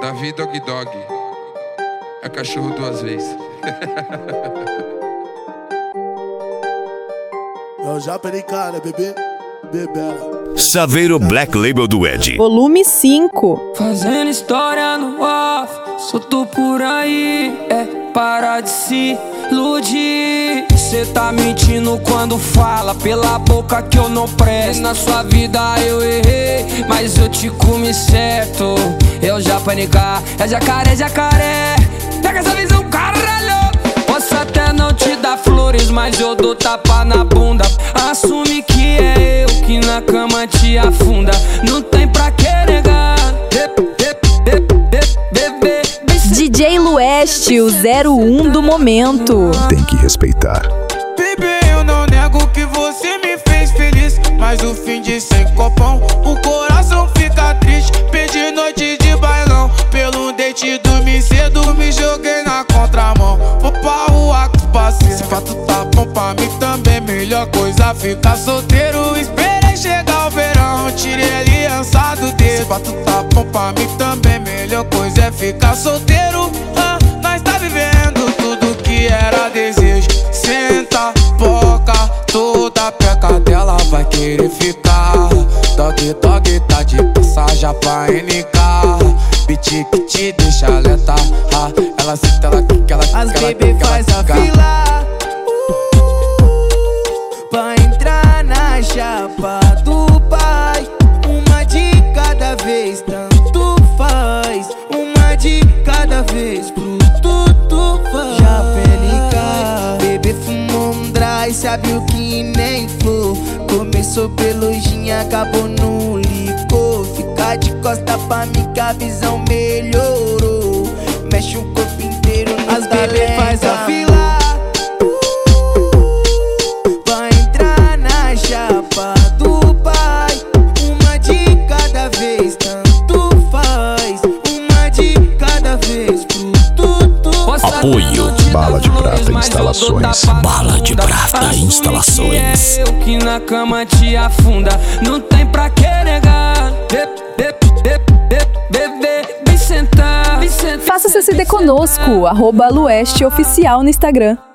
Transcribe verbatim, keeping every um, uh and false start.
Na vida, dog dog. É cachorro duas vezes. Eu já perei cara, bebê, bebela. Saveiro Black Label do Ed. Volume cinco. Fazendo história no off, solto por aí, é parar de se iludir. Cê tá mentindo quando fala pela boca que eu não presto. Na sua vida eu errei, mas eu te comi certo. Eu já panicar, é jacaré, jacaré. Pega essa visão, caralho. Posso até não te dar flores, mas eu dou tapa na bunda. Assume que é eu que na cama te afunda. Não tem pra que negar. D J Lueste, o zero um do momento. Tem que respeitar. Bebê, eu não nego que você me fez feliz, mas o fim de sem copão, o coração fica triste. Perdi noite de bailão, pelo date dormi cedo, me joguei na contramão. Vou pra rua com parceiro, se fato tá bom pra mim também, melhor coisa ficar solteiro. Esperei chegar o verão, tirei a aliança do dedo. Se fato tá bom pra mim também, melhor coisa é ficar solteiro. Ah, nós tá vivendo tudo que era desejo. Senta, boca, toda peca dela vai querer ficar. Dog, dog, tá de passagem pra N K. Beat que te deixa alerta. Ah, ela senta, ela quica, ela quica. As bebê faz a fila pra entrar na chapa do pai. Uma de cada vez, tanto faz. Uma de cada vez, pro tudo faz. Já pele cai, bebê fumou um dry, sabe o que nem flor. Começou pelo gin, acabou no licor. Fica de costa pra mim que a visão melhorou. Mexe o corpo inteiro no As bebê faz a fila pra entrar na chapa do pai. Uma de cada vez, tanto faz. Uma de cada vez, pro tudo. Apoio Bala de Prata Instalações. Bala de Prata Instalações. Eu que na cama te afunda. Não tem pra que negar. Bebê, vem sentar. Faça C C D conosco, arroba Lueste Oficial no Instagram.